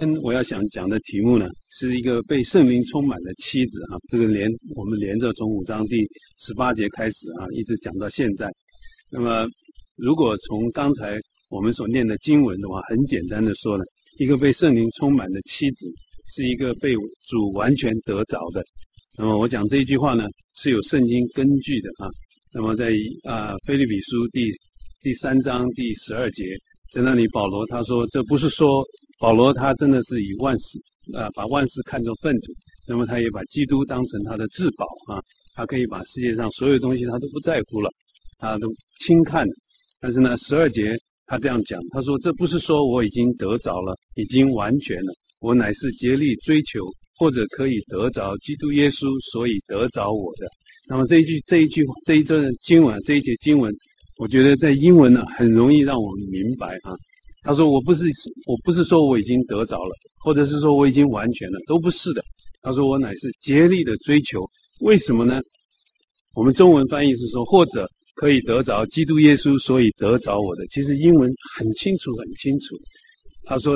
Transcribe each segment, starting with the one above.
我要想讲的题目呢，是一个被圣灵充满的妻子啊。这个我们连着从5章第18节开始啊，一直讲到现在。那么，如果从刚才我们所念的经文的话，很简单的说呢，一个被圣灵充满的妻子，是一个被主完全得着的。那么我讲这一句话呢，是有圣经根据的啊。那么在腓立比书第3章第12节，在那里保罗他说，这不是说保罗他真的是以把万事看作粪土，那么他也把基督当成他的至宝啊，他可以把世界上所有东西他都不在乎了，他都轻看了。但是呢，12节他这样讲，他说这不是说我已经得着了，已经完全了，我乃是竭力追求，或者可以得着基督耶稣，所以得着我的。那么这一段经文，这一节经文，我觉得在英文呢很容易让我们明白啊。他说我不是说我已经得着了，或者是说我已经完全了，都不是的。他说我乃是竭力的追求。为什么呢？我们中文翻译是说或者可以得着基督耶稣，所以得着我的。其实英文很清楚。他说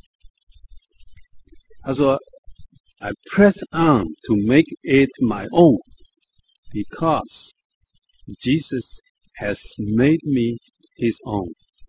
I press on to make it my own because Jesus has made me his own。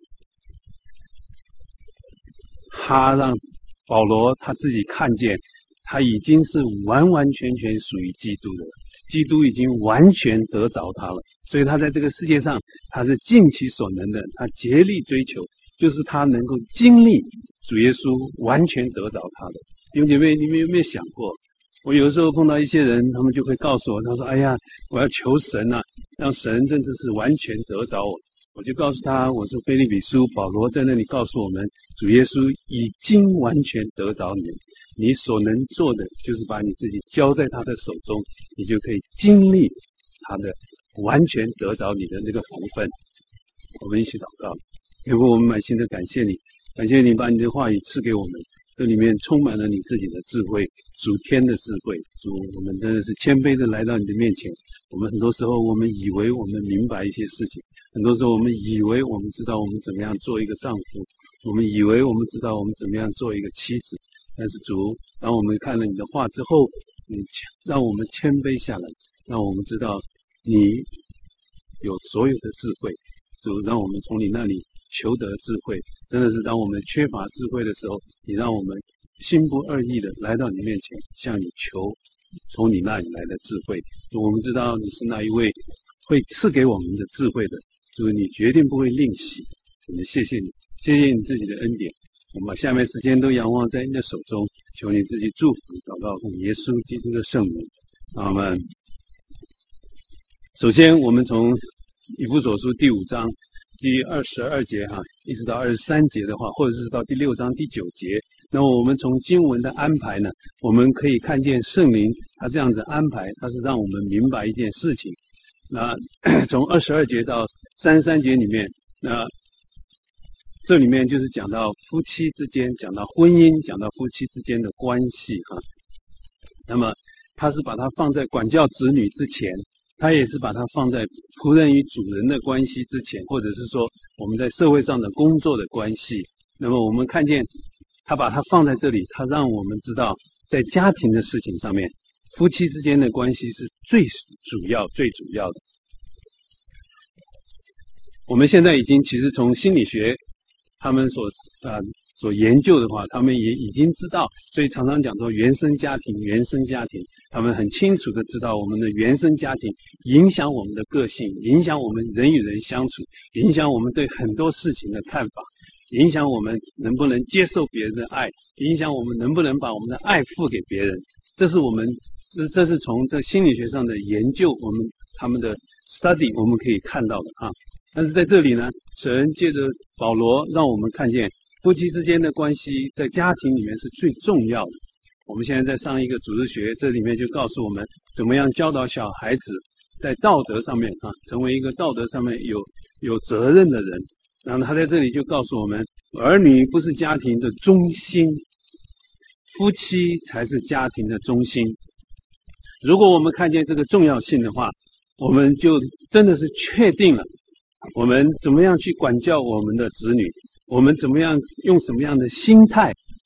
他让保罗他自己看见，他已经是完完全全属于基督的了，基督已经完全得着他了，所以他在这个世界上他是尽其所能的，他竭力追求，就是他能够经历主耶稣完全得着他的。弟兄姐妹，你们有没有想过，我有时候碰到一些人，他们就会告诉我，他说哎呀，我要求神啊，让神真的是完全得着我。我就告诉他，我是腓立比书保罗在那里告诉我们，主耶稣已经完全得着你，你所能做的就是把你自己交在他的手中，你就可以经历他的完全得着你的那个福分。我们一起祷告。天父，我们满心的感谢你，感谢你把你的话语赐给我们，这里面充满了你自己的智慧，属天的智慧。主，我们真的是谦卑的来到你的面前。我们很多时候我们以为我们明白一些事情，很多时候我们以为我们知道我们怎么样做一个丈夫，我们以为我们知道我们怎么样做一个妻子。但是主，当我们看了你的话之后，你让我们谦卑下来，让我们知道你有所有的智慧。主，让我们从你那里求得智慧，真的是当我们缺乏智慧的时候，你让我们心不二意的来到你面前，向你求从你那里来的智慧。我们知道你是那一位会赐给我们的智慧的，主，你决定不会吝惜。我们谢谢你，谢谢你自己的恩典。我们把下面时间都仰望在你的手中，求你自己祝福祷告，奉耶稣基督的圣名，阿们。首先我们从以弗所书第5章第22节一直到23节的话，或者是到第6章第9节，那么我们从经文的安排呢，我们可以看见圣灵他这样子安排，他是让我们明白一件事情。那从22节到33节里面，那这里面就是讲到夫妻之间，讲到婚姻，讲到夫妻之间的关系那么他是把它放在管教子女之前，他也是把它放在仆人与主人的关系之前，或者是说我们在社会上的工作的关系。那么我们看见他把它放在这里，他让我们知道在家庭的事情上面，夫妻之间的关系是最主要的。我们现在已经其实从心理学他们所研究的话，他们也已经知道，所以常常讲说原生家庭，他们很清楚的知道我们的原生家庭影响我们的个性，影响我们人与人相处，影响我们对很多事情的看法，影响我们能不能接受别人的爱，影响我们能不能把我们的爱付给别人。这是从这心理学上的研究，他们的 study 我们可以看到的但是在这里呢，神借着保罗让我们看见夫妻之间的关系在家庭里面是最重要的。我们现在在上一个主日学，这里面就告诉我们怎么样教导小孩子在道德上面成为一个道德上面有责任的人。然后他在这里就告诉我们，儿女不是家庭的中心，夫妻才是家庭的中心。如果我们看见这个重要性的话，我们就真的是确定了我们怎么样去管教我们的子女，我们怎么样用什么样的心态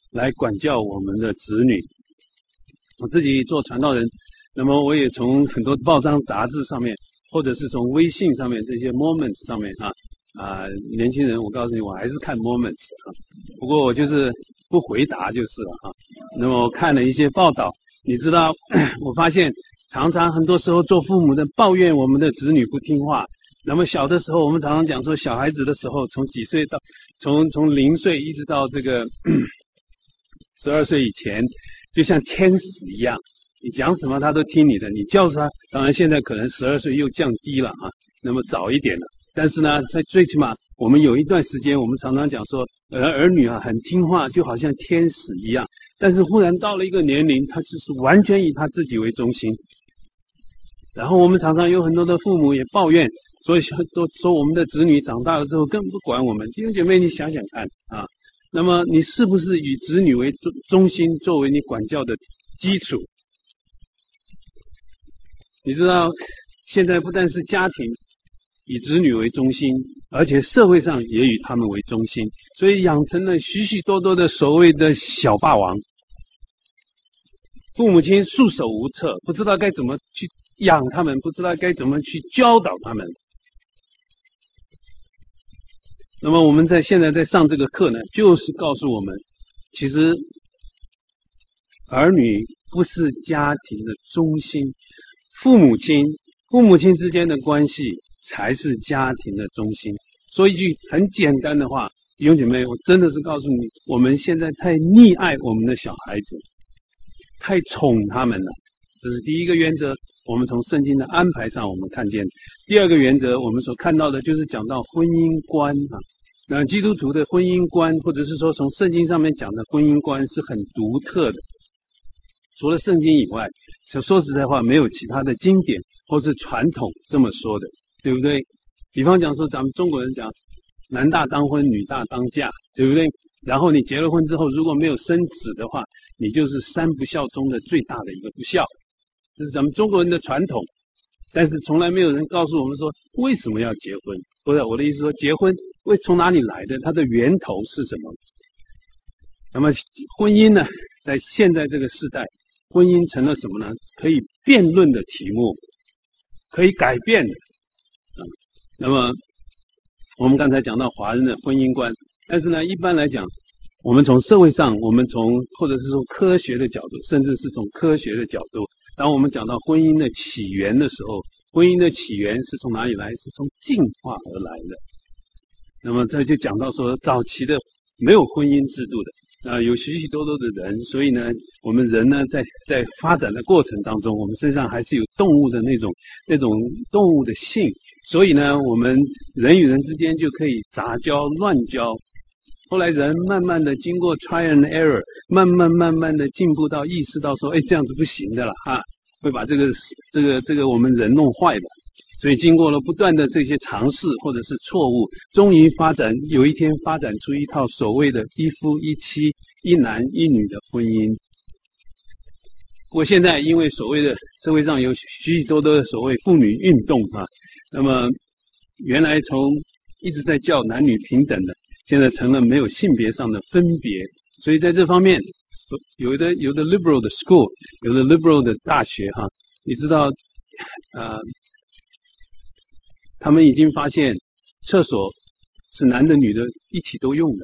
来管教我们的子女。我自己做传道人，那么我也从很多报章杂志上面，或者是从微信上面这些 moments 上面年轻人，我告诉你，我还是看 moments 不过我就是不回答就是了那么我看了一些报道，你知道，我发现常常很多时候做父母的抱怨我们的子女不听话。那么小的时候，我们常常讲说，小孩子的时候，从几岁到从0岁一直到这个12岁以前，就像天使一样，你讲什么他都听你的，你叫他，当然现在可能12岁又降低了那么早一点了。但是呢，在最起码我们有一段时间，我们常常讲说，儿女很听话，就好像天使一样。但是忽然到了一个年龄，他就是完全以他自己为中心。然后我们常常有很多的父母也抱怨，所以都说我们的子女长大了之后更不管我们。弟兄姐妹，你想想看那么你是不是以子女为中心作为你管教的基础？你知道，现在不但是家庭以子女为中心，而且社会上也以他们为中心，所以养成了许许多多的所谓的小霸王。父母亲束手无策，不知道该怎么去养他们，不知道该怎么去教导他们。那么我们现在在上这个课呢，就是告诉我们，其实儿女不是家庭的中心，父母亲之间的关系才是家庭的中心。说一句很简单的话，弟兄姐妹，我真的是告诉你，我们现在太溺爱我们的小孩子，太宠他们了。这是第一个原则，我们从圣经的安排上我们看见。第二个原则，我们所看到的就是讲到婚姻观那基督徒的婚姻观，或者是说从圣经上面讲的婚姻观是很独特的，除了圣经以外，说实在话，没有其他的经典或是传统这么说的，对不对？比方讲说，咱们中国人讲男大当婚，女大当嫁，对不对？然后你结了婚之后，如果没有生子的话，你就是三不孝中的最大的一个不孝，这是咱们中国人的传统。但是从来没有人告诉我们说为什么要结婚，不是我的意思说结婚从哪里来的，它的源头是什么。那么婚姻呢，在现在这个时代，婚姻成了什么呢？可以辩论的题目，可以改变的那么我们刚才讲到华人的婚姻观，但是呢，一般来讲，我们从社会上，我们或者是从科学的角度，甚至是从科学的角度，当我们讲到婚姻的起源的时候，婚姻的起源是从哪里来？是从进化而来的。那么这就讲到说，早期的没有婚姻制度的有许许多多的人，所以呢，我们人呢在发展的过程当中，我们身上还是有动物的那种动物的性，所以呢，我们人与人之间就可以杂交乱交。后来人慢慢的经过 try and error， 慢慢的进步到意识到说，这样子不行的了会把这个我们人弄坏的。所以经过了不断的这些尝试或者是错误，终于有一天发展出一套所谓的一夫一妻一男一女的婚姻。不过现在因为所谓的社会上有许许多多的所谓妇女运动那么原来从一直在叫男女平等的，现在成了没有性别上的分别。所以在这方面，有的 liberal 的 school， 有的 liberal 的大学你知道他们已经发现厕所是男的女的一起都用的。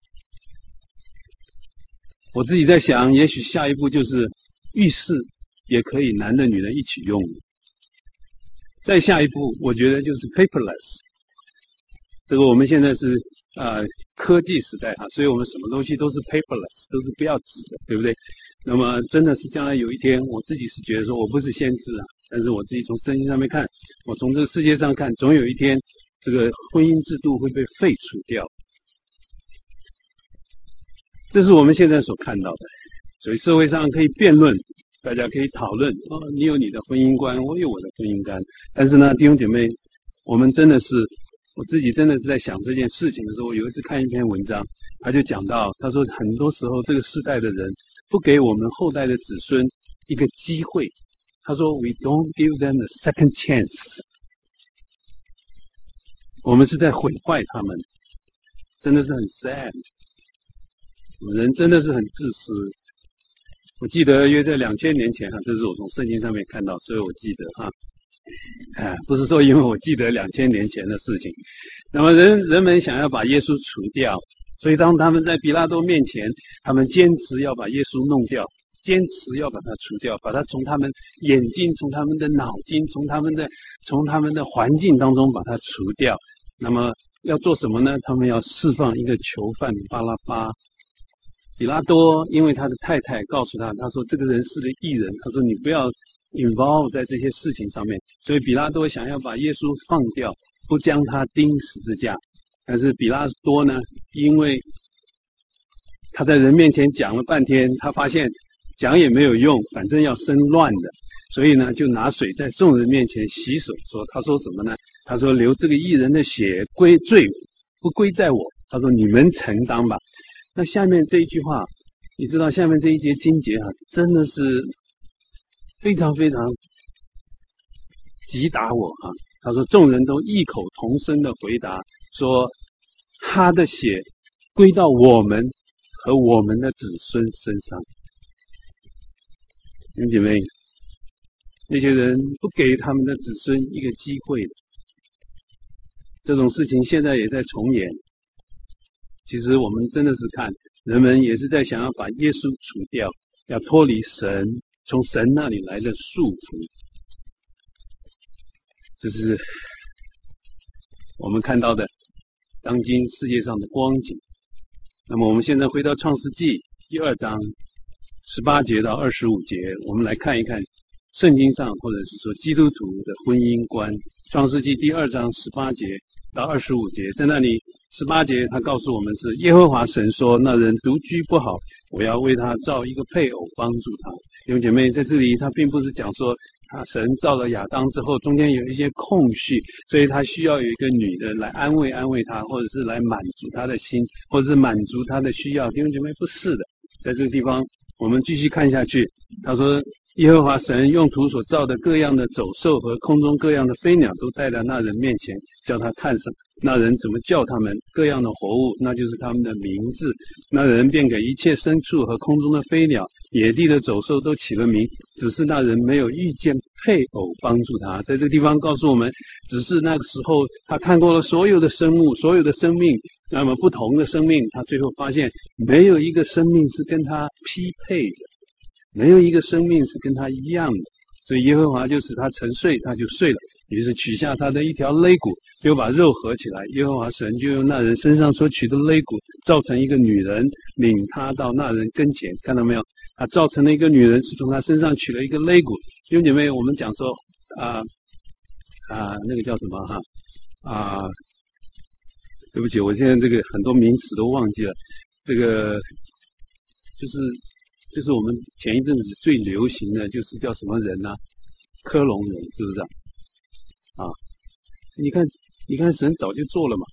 我自己在想，也许下一步就是浴室也可以男的女的一起用。再下一步，我觉得就是 paperless。这个我们现在是科技时代所以我们什么东西都是 paperless， 都是不要纸的，对不对？那么真的是将来有一天，我自己是觉得说，我不是先知但是我自己从圣经上面看，我从这个世界上看，总有一天这个婚姻制度会被废除掉。这是我们现在所看到的。所以社会上可以辩论，大家可以讨论你有你的婚姻观，我有我的婚姻观。但是呢，弟兄姐妹，我自己真的是在想这件事情的时候，我有一次看一篇文章，他就讲到，他说很多时候这个世代的人不给我们后代的子孙一个机会。他说 We don't give them a second chance。 我们是在毁坏他们，真的是很 sad。 人真的是很自私。我记得约在2000年前这是我从圣经上面看到，所以我记得不是说因为我记得2000年前的事情。那么人们想要把耶稣除掉，所以当他们在比拉多面前，他们坚持要把耶稣弄掉，坚持要把他除掉，把他从他们眼睛、从他们的脑筋、从他们的环境当中把他除掉。那么要做什么呢？他们要释放一个囚犯巴拉巴。比拉多因为他的太太告诉他，他说这个人是个义人，他说你不要 involve 在这些事情上面，所以比拉多想要把耶稣放掉，不将他钉十字架。但是比拉多呢，因为他在人面前讲了半天，他发现讲也没有用，反正要生乱的，所以呢就拿水在众人面前洗手，他说什么呢？他说流这个义人的血罪不归在我，他说你们承担吧。那下面这一句话，你知道下面这一节经节真的是非常非常击打我他说众人都异口同声的回答说，他的血归到我们和我们的子孙身上。弟兄姐妹，那些人不给他们的子孙一个机会的，这种事情现在也在重演。其实我们真的是看人们也是在想要把耶稣除掉，要脱离神，从神那里来的束缚。这是我们看到的当今世界上的光景。那么我们现在回到创世纪第2章18节到25节，我们来看一看圣经上或者是说基督徒的婚姻观。创世纪第2章18节到25节，在那里18节他告诉我们是耶和华神说，那人独居不好，我要为他造一个配偶帮助他。弟兄姐妹，在这里他并不是讲说神造了亚当之后中间有一些空隙，所以他需要有一个女的来安慰他，或者是来满足他的心，或者是满足他的需要。弟兄姐妹，不是的。在这个地方我们继续看下去，他说耶和华神用土所造的各样的走兽和空中各样的飞鸟都带到那人面前，叫他看上那人怎么叫他们，各样的活物那就是他们的名字。那人便给一切牲畜和空中的飞鸟野地的走兽都起了名，只是那人没有遇见配偶帮助他。在这个地方告诉我们，只是那个时候他看过了所有的生物，所有的生命，那么不同的生命，他最后发现没有一个生命是跟他匹配的，没有一个生命是跟他一样的。所以耶和华就使他沉睡，他就睡了，于是取下他的一条肋骨，就把肉合起来。耶和华神就用那人身上所取的肋骨造成一个女人，领他到那人跟前。看到没有？他造成了一个女人，是从他身上取了一个肋骨。弟兄姐妹，我们讲说那个叫什么对不起，我现在这个很多名词都忘记了。这个就是我们前一阵子最流行的就是叫什么人科隆人，是不是你看神早就做了嘛。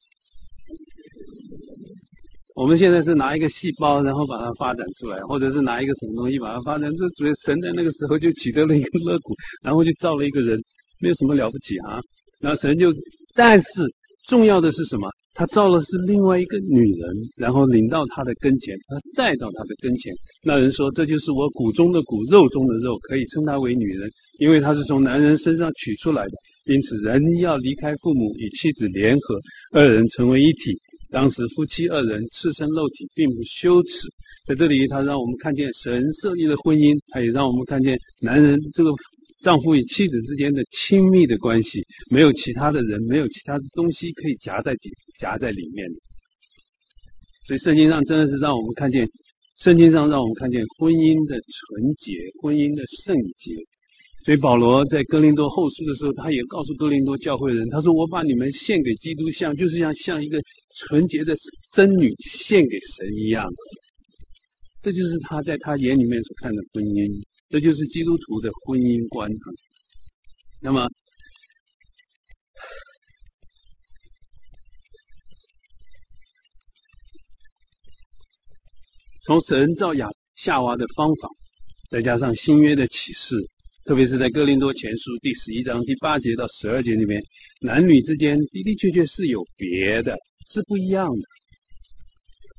我们现在是拿一个细胞然后把它发展出来，或者是拿一个什么东西把它发展，这主要神在那个时候就取得了一个肋骨，然后就造了一个人，没有什么了不起然后神但是重要的是什么？他造的是另外一个女人，然后领到他的跟前，他带到他的跟前。那人说，这就是我骨中的骨，肉中的肉，可以称她为女人，因为她是从男人身上取出来的。因此人要离开父母，与妻子联合，二人成为一体。当时夫妻二人赤身露体，并不羞耻。在这里他让我们看见神设立的婚姻，他也让我们看见男人这个丈夫与妻子之间的亲密的关系，没有其他的人，没有其他的东西可以夹在里面的。所以圣经上真的是让我们看见婚姻的纯洁，婚姻的圣洁。所以保罗在哥林多后书的时候，他也告诉哥林多教会人，他说我把你们献给基督就是像一个纯洁的真女献给神一样。这就是他在他眼里面所看的婚姻，这就是基督徒的婚姻观。那么从神造夏娃的方法，再加上新约的启示，特别是在哥林多前书第11章第8节到12节里面，男女之间的的确确是有别的，是不一样的。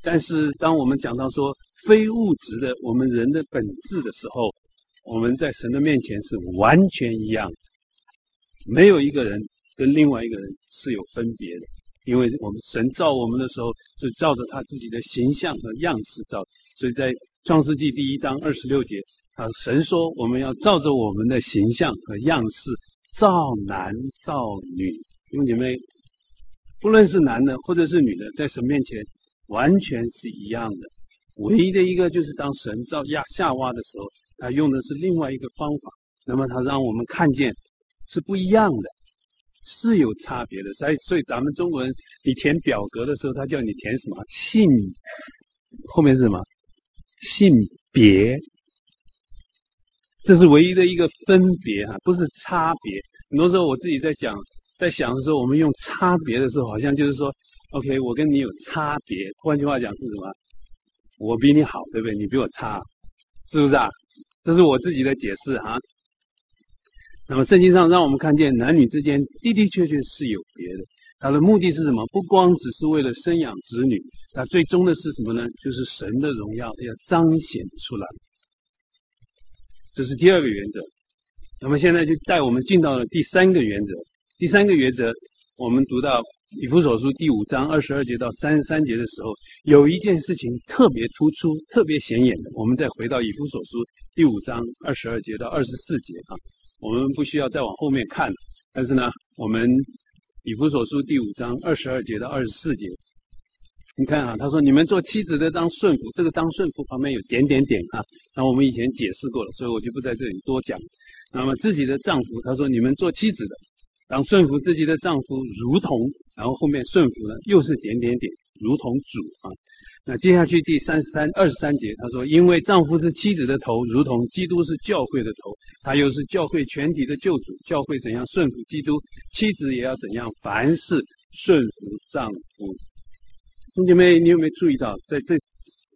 但是当我们讲到说非物质的我们人的本质的时候，我们在神的面前是完全一样，没有一个人跟另外一个人是有分别的，因为我们神造我们的时候是照着他自己的形象和样式造，所以在创世纪第1章26节，神说我们要照着我们的形象和样式造男造女。弟兄姐妹，不论是男的或者是女的，在神面前完全是一样的，唯一的一个就是当神造夏娃的时候，他用的是另外一个方法，那么他让我们看见是不一样的，是有差别的。所以咱们中国人，你填表格的时候，他叫你填什么？性，后面是什么？性别，这是唯一的一个分别不是差别。很多时候我自己在想的时候，我们用差别的时候，好像就是说 ，OK， 我跟你有差别。换句话讲是什么？我比你好，对不对？你比我差，是不是啊？这是我自己的解释那么圣经上让我们看见男女之间的的确确是有别的，它的目的是什么？不光只是为了生养子女，它最终的是什么呢？就是神的荣耀要彰显出来。这是第二个原则。那么现在就带我们进到了第三个原则。第三个原则，我们读到以弗所书第5章22节到33节的时候，有一件事情特别突出、特别显眼的。我们再回到以弗所书第5章22节到24节我们不需要再往后面看了，但是呢，我们以弗所书第5章22节到24节，你看他说你们做妻子的当顺服，这个当顺服旁边有点点点那我们以前解释过了，所以我就不在这里多讲。那么自己的丈夫，他说你们做妻子的当顺服自己的丈夫，如同，然后后面顺服呢又是点点点，如同主那接下去第23节，他说因为丈夫是妻子的头，如同基督是教会的头，他又是教会全体的救主。教会怎样顺服基督，妻子也要怎样，凡事顺服丈夫。兄弟妹，你有没有注意到在这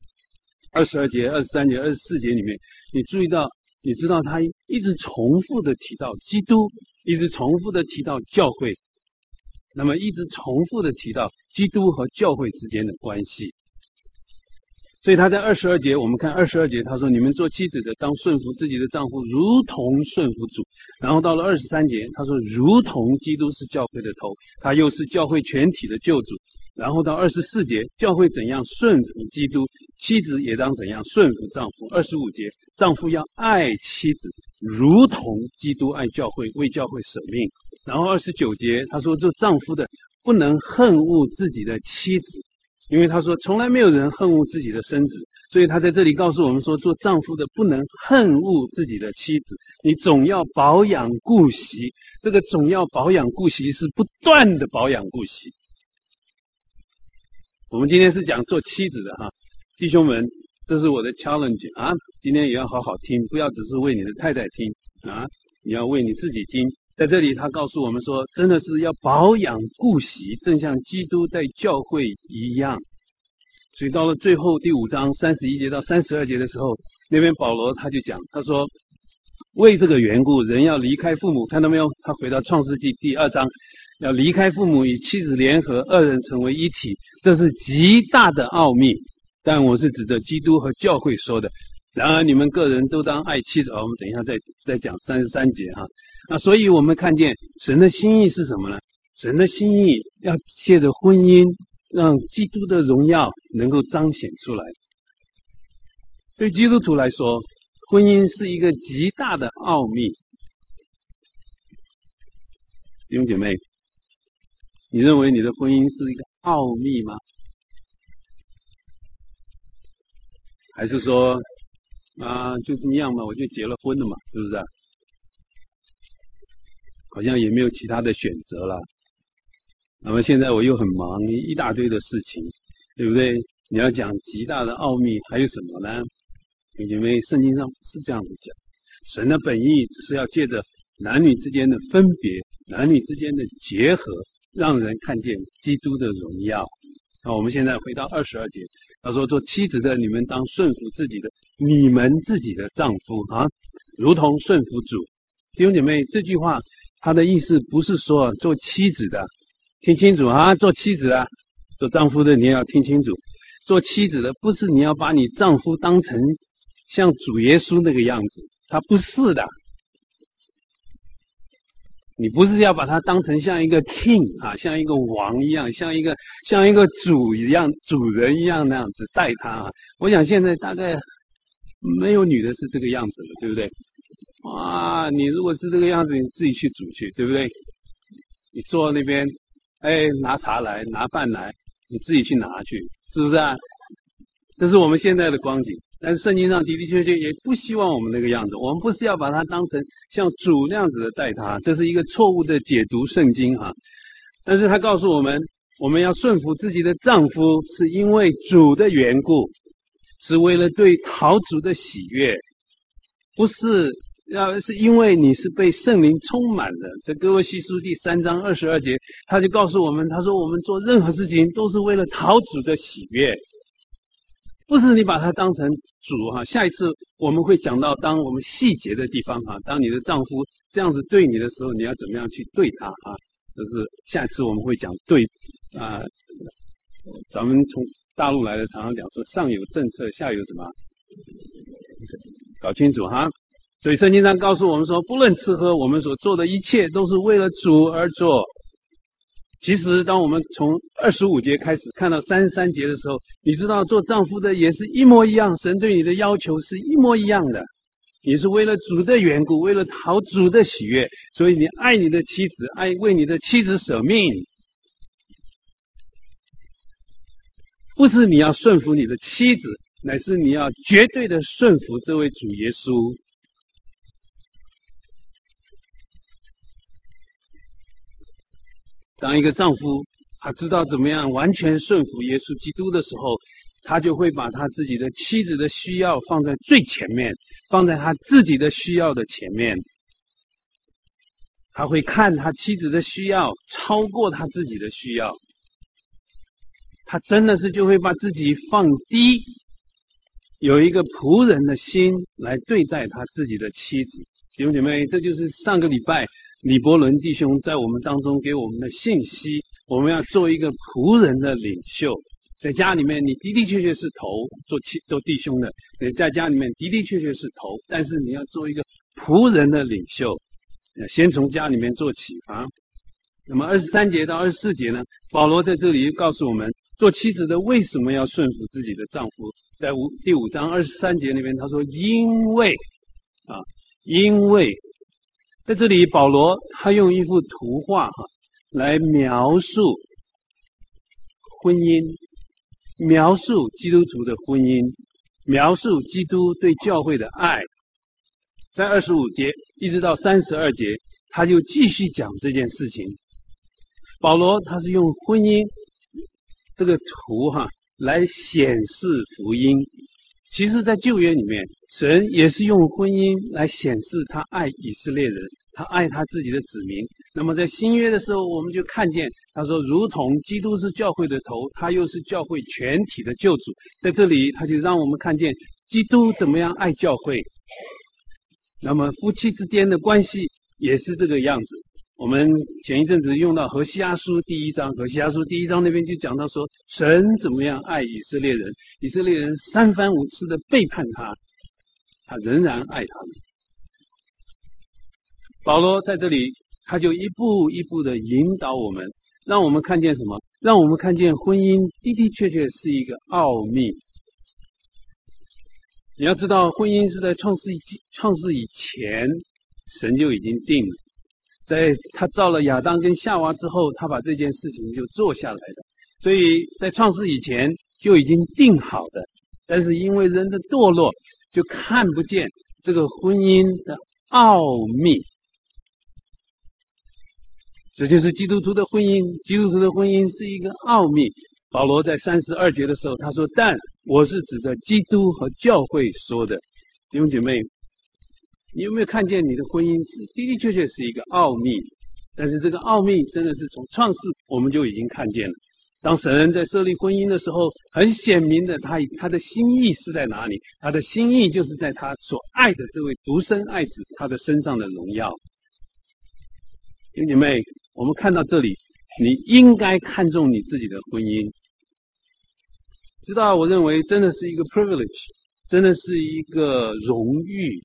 22节、23节、24节里面，你知道他一直重复的提到基督，一直重复的提到教会，那么一直重复的提到基督和教会之间的关系。所以他在22节，我们看22节，他说你们做妻子的当顺服自己的丈夫，如同顺服主。然后到了23节，他说如同基督是教会的头，他又是教会全体的救主。然后到24节，教会怎样顺服基督，妻子也当怎样顺服丈夫。25节，丈夫要爱妻子，如同基督爱教会，为教会舍命。然后29节，他说做丈夫的不能恨恶自己的妻子，因为他说从来没有人恨恶自己的身子，所以他在这里告诉我们说，做丈夫的不能恨恶自己的妻子，你总要保养顾惜。这个总要保养顾惜是不断的保养顾惜。我们今天是讲做妻子的弟兄们，这是我的 challenge 今天也要好好听，不要只是为你的太太听你要为你自己听。在这里他告诉我们说，真的是要保养顾惜，正像基督在教会一样。所以到了最后第5章31节到32节的时候，那边保罗他就讲，他说为这个缘故，人要离开父母，看到没有？他回到创世纪第2章，要离开父母，与妻子联合，二人成为一体，这是极大的奥秘。但我是指着基督和教会说的。然而你们个人都当爱妻子。我们等一下再讲33节所以我们看见神的心意是什么呢？神的心意要借着婚姻，让基督的荣耀能够彰显出来。对基督徒来说，婚姻是一个极大的奥秘。弟兄姐妹，你认为你的婚姻是一个奥秘吗？还是说就这么样嘛，我就结了婚了嘛，是不是好像也没有其他的选择了。那么现在我又很忙，一大堆的事情，对不对？你要讲极大的奥秘，还有什么呢？因为圣经上是这样子讲，神的本意只是要借着男女之间的分别，男女之间的结合，让人看见基督的荣耀。我们现在回到22节，他说做妻子的你们当顺服你们自己的丈夫如同顺服主。弟兄姐妹，这句话他的意思不是说做妻子的听清楚做妻子做丈夫的你也要听清楚。 做妻子的，不是你要把你丈夫当成像主耶稣那个样子，他不是的。你不是要把他当成像一个 king 啊，像一个王一样，像一个主一样、主人一样那样子待他啊。我想现在大概没有女的是这个样子了，对不对？啊，你如果是这个样子，你自己去煮去，对不对？你坐那边，拿茶来，拿饭来，你自己去拿去，是不是啊？这是我们现在的光景。但是圣经上的的确确也不希望我们那个样子，我们不是要把它当成像主那样子的待他，这是一个错误的解读圣经哈。但是他告诉我们，我们要顺服自己的丈夫，是因为主的缘故，是为了对讨主的喜悦，不是是因为你是被圣灵充满的。在哥罗西书第3章22节，他就告诉我们，他说我们做任何事情都是为了讨主的喜悦。不是你把它当成主哈，下一次我们会讲到当我们细节的地方哈，当你的丈夫这样子对你的时候，你要怎么样去对他啊？这是下一次我们会讲对啊。咱们从大陆来的常常讲说上有政策，下有什么？搞清楚哈。所以圣经上告诉我们说，不论吃喝，我们所做的一切都是为了主而做。其实当我们从25节开始看到33节的时候，你知道做丈夫的也是一模一样，神对你的要求是一模一样的。你是为了主的缘故，为了讨主的喜悦，所以你爱你的妻子，为你的妻子舍命。不是你要顺服你的妻子，乃是你要绝对的顺服这位主耶稣。当一个丈夫他知道怎么样完全顺服耶稣基督的时候，他就会把他自己的妻子的需要放在最前面，放在他自己的需要的前面。他会看他妻子的需要超过他自己的需要，他真的是就会把自己放低，有一个仆人的心来对待他自己的妻子。弟兄姐妹，这就是上个礼拜李伯伦弟兄在我们当中给我们的信息，我们要做一个仆人的领袖。在家里面你的的确确是头，做弟兄的，你在家里面的的确确是头，但是你要做一个仆人的领袖，先从家里面做起啊。那么23节到24节呢，保罗在这里又告诉我们，做妻子的为什么要顺服自己的丈夫。在第5章23节那边他说因为在这里保罗他用一幅图画来描述婚姻，描述基督徒的婚姻，描述基督对教会的爱。在25节一直到32节，他就继续讲这件事情。保罗他是用婚姻这个图来显示福音。其实在旧约里面，神也是用婚姻来显示他爱以色列人，他爱他自己的子民。那么在新约的时候，我们就看见他说如同基督是教会的头，他又是教会全体的救主。在这里他就让我们看见基督怎么样爱教会。那么夫妻之间的关系也是这个样子。我们前一阵子用到何西阿书第1章，何西阿书第1章那边就讲到说神怎么样爱以色列人，以色列人3番5次的背叛他，他仍然爱他们。保罗在这里他就一步一步的引导我们，让我们看见什么？让我们看见婚姻的的确确是一个奥秘。你要知道婚姻是在创世以前神就已经定了，在他造了亚当跟夏娃之后，他把这件事情就做下来的，所以在创世以前就已经定好的。但是因为人的堕落，就看不见这个婚姻的奥秘。这就是基督徒的婚姻，基督徒的婚姻是一个奥秘。保罗在32节的时候他说，但我是指着基督和教会说的。弟兄姐妹，你有没有看见你的婚姻是的的确确是一个奥秘？但是这个奥秘真的是从创世我们就已经看见了。当神在设立婚姻的时候，很显明的他的心意是在哪里？他的心意就是在他所爱的这位独生爱子他的身上的荣耀。弟兄姐妹，我们看到这里，你应该看重你自己的婚姻。 知道，我认为真的是一个 privilege， 真的是一个荣誉。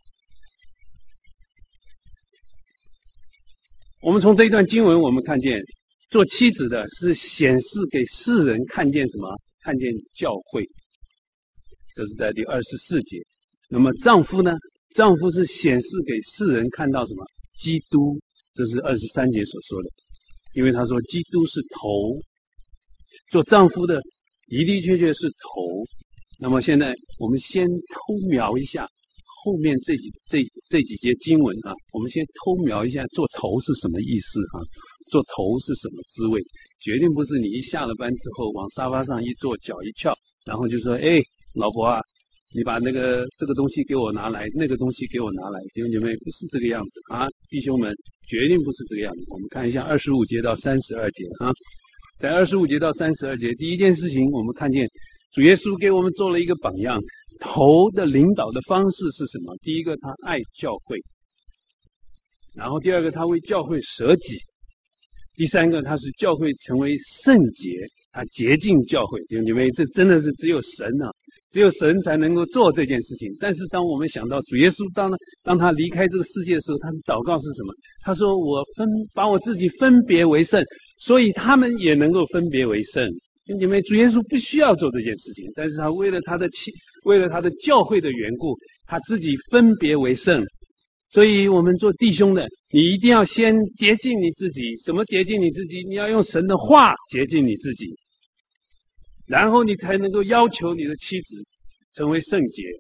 我们从这一段经文，我们看见做妻子的是显示给世人看见什么？看见教会，这是在第24节。那么丈夫呢？丈夫是显示给世人看到什么？基督，这是23节所说的。因为他说基督是头，做丈夫的的的确确是头。那么现在我们先偷瞄一下后面这几节经文啊，我们先偷瞄一下做头是什么意思啊？做头是什么滋味？决定不是你一下了班之后往沙发上一坐，脚一翘，然后就说：“哎，老婆啊，你把这个东西给我拿来，那个东西给我拿来。”弟兄姐妹，不是这个样子啊，弟兄们，决定不是这个样子。我们看一下25节到32节啊，在25节到32节，第一件事情我们看见主耶稣给我们做了一个榜样，头的领导的方式是什么？第一个，他爱教会；然后第二个，他为教会舍己；第三个，他使教会成为圣洁，他洁净教会。弟兄姐妹，这真的是只有神啊，只有神才能够做这件事情。但是当我们想到主耶稣当他离开这个世界的时候，他的祷告是什么？他说：“我把我自己分别为圣，所以他们也能够分别为圣。”弟兄姐妹，主耶稣不需要做这件事情，但是他为了他的教会的缘故，他自己分别为圣。所以我们做弟兄的，你一定要先洁净你自己。什么洁净你自己？你要用神的话洁净你自己，然后你才能够要求你的妻子成为圣洁。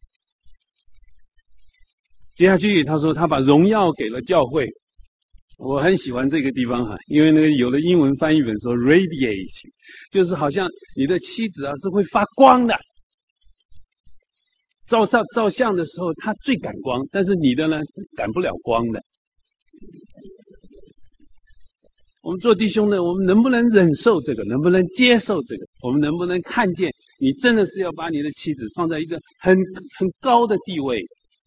接下去他说他把荣耀给了教会。我很喜欢这个地方因为有的英文翻译本说 radiate， 就是好像你的妻子是会发光的。照相的时候他最感光，但是你的呢感不了光的。我们做弟兄的，我们能不能忍受这个？能不能接受这个？我们能不能看见你真的是要把你的妻子放在一个很高的地位？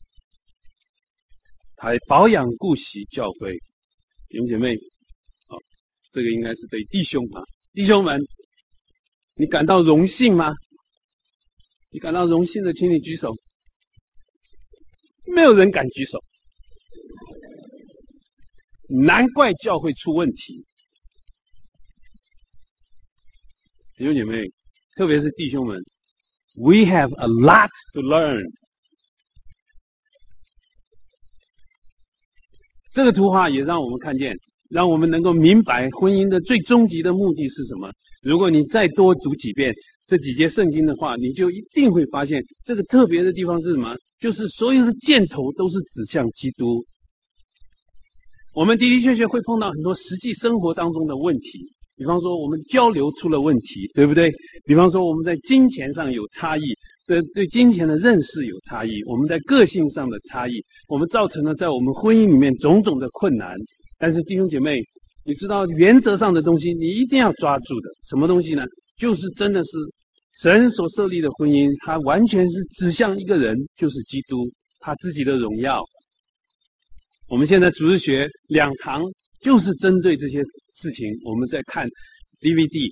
还保养顾惜教会。弟兄姐妹，这个应该是对弟兄弟兄们，你感到荣幸吗？你感到荣幸的，请你举手。没有人敢举手，难怪教会出问题。弟兄姐妹，特别是弟兄们 ，We have a lot to learn。这个图画也让我们看见，让我们能够明白婚姻的最终极的目的是什么。如果你再多读几遍这几节圣经的话，你就一定会发现这个特别的地方是什么？就是所有的箭头都是指向基督。我们的的确确会碰到很多实际生活当中的问题，比方说我们交流出了问题，对不对？比方说我们在金钱上有差异，对金钱的认识有差异，我们在个性上的差异，我们造成了在我们婚姻里面种种的困难。但是弟兄姐妹，你知道原则上的东西你一定要抓住的。什么东西呢？就是真的是神所设立的婚姻，它完全是指向一个人，就是基督，他自己的荣耀。我们现在主日学2堂就是针对这些事情，我们在看 DVD。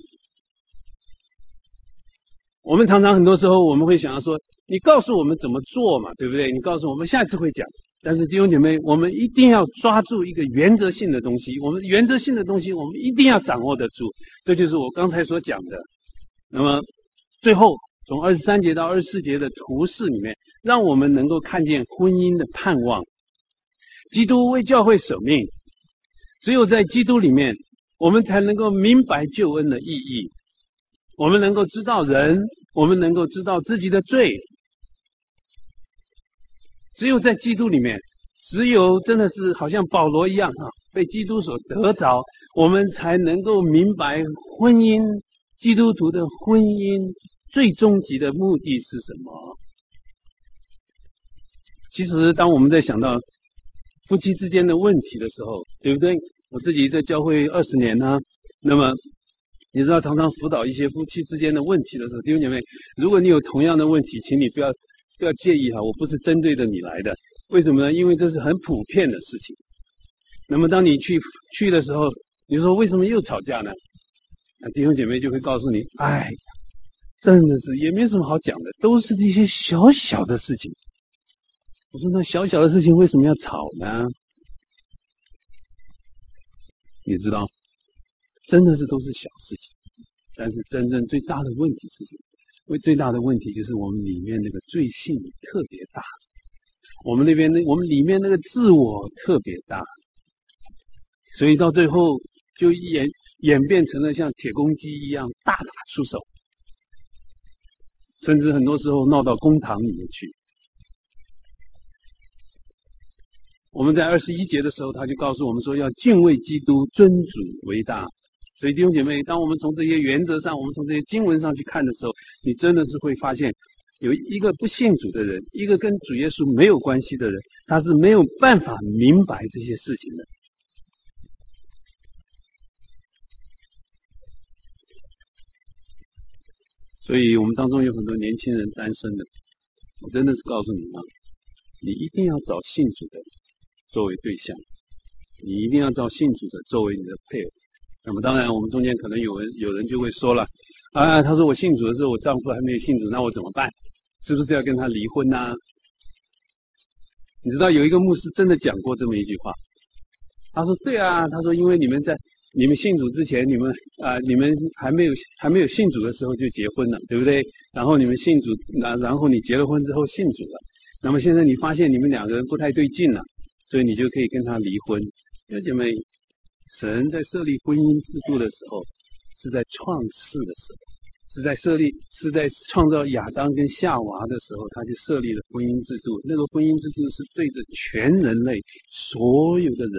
我们常常很多时候我们会想要说，你告诉我们怎么做嘛，对不对？你告诉我们下次会讲。但是弟兄姐妹，我们一定要抓住一个原则性的东西，我们原则性的东西我们一定要掌握得住，这就是我刚才所讲的。那么最后从23节到24节的图示里面，让我们能够看见婚姻的盼望。基督为教会舍命，只有在基督里面，我们才能够明白救恩的意义，我们能够知道人，我们能够知道自己的罪。只有在基督里面，只有真的是好像保罗一样被基督所得着，我们才能够明白婚姻，基督徒的婚姻最终极的目的是什么。其实当我们在想到夫妻之间的问题的时候，对不对？我自己在教会20年那么你知道常常辅导一些夫妻之间的问题的时候，弟兄姐妹，如果你有同样的问题，请你不要介意我不是针对着你来的。为什么呢？因为这是很普遍的事情。那么当你去的时候，你说为什么又吵架呢？弟兄姐妹就会告诉你， 真的是也没什么好讲的，都是这些小小的事情。我说那小小的事情为什么要吵呢？你知道，真的是都是小事情，但是真正最大的问题是什么？最大的问题就是我们里面那个罪性特别大，我们里面那个自我特别大，所以到最后就演变成了像铁公鸡一样大打出手，甚至很多时候闹到公堂里面去。我们在21节的时候，他就告诉我们说，要敬畏基督，尊主为大。所以弟兄姐妹，当我们从这些原则上，我们从这些经文上去看的时候，你真的是会发现，有一个不信主的人，一个跟主耶稣没有关系的人，他是没有办法明白这些事情的。所以我们当中有很多年轻人单身的，我真的是告诉你们，你一定要找信主的作为对象，你一定要找信主的作为你的配偶。那么当然，我们中间可能有人就会说了，啊，他说我信主的时候，我丈夫还没有信主，那我怎么办？是不是要跟他离婚啊？你知道有一个牧师真的讲过这么一句话，他说对啊，他说因为你们信主之前，你们还没有信主的时候就结婚了，对不对？然后你们信主，然后你结了婚之后信主了，那么现在你发现你们两个人不太对劲了，所以你就可以跟他离婚。弟兄姐妹，神在设立婚姻制度的时候，是在创世的时候，是在创造亚当跟夏娃的时候，他就设立了婚姻制度。那个婚姻制度是对着全人类所有的人。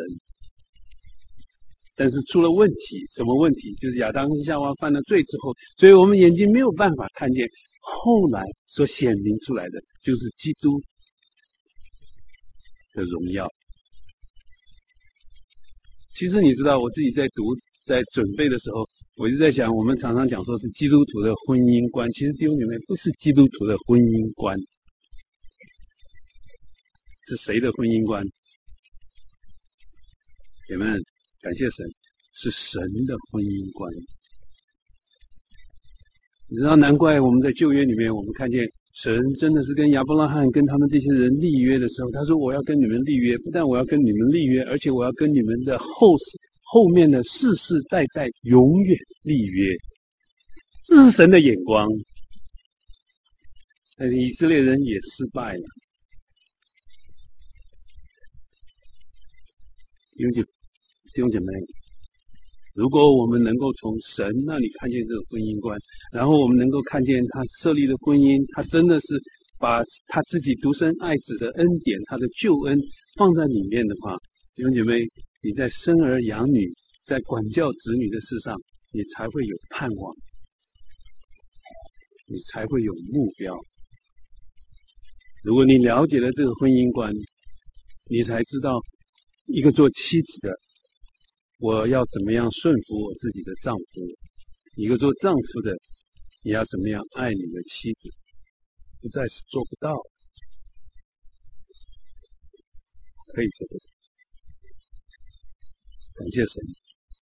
但是出了问题，什么问题？就是亚当跟夏娃犯了罪之后，所以我们眼睛没有办法看见，后来所显明出来的就是基督的荣耀。其实你知道，我自己在准备的时候，我就在想，我们常常讲说是基督徒的婚姻观，其实弟兄姐妹不是基督徒的婚姻观，是谁的婚姻观？姐妹们，感谢神，是神的婚姻观。你知道，难怪我们在旧约里面，我们看见神真的是跟亚伯拉罕跟他们这些人立约的时候，他说我要跟你们立约，不但我要跟你们立约，而且我要跟你们的后面的世世代代永远立约。这是神的眼光。但是以色列人也失败了。弟兄姐妹，如果我们能够从神那里看见这个婚姻观，然后我们能够看见他设立的婚姻，他真的是把他自己独生爱子的恩典，他的救恩放在里面的话，弟兄姐妹，你在生儿养女，在管教子女的事上，你才会有盼望，你才会有目标。如果你了解了这个婚姻观，你才知道一个做妻子的，我要怎么样顺服我自己的丈夫；一个做丈夫的，你要怎么样爱你的妻子，不再是做不到，可以做得到。感谢神。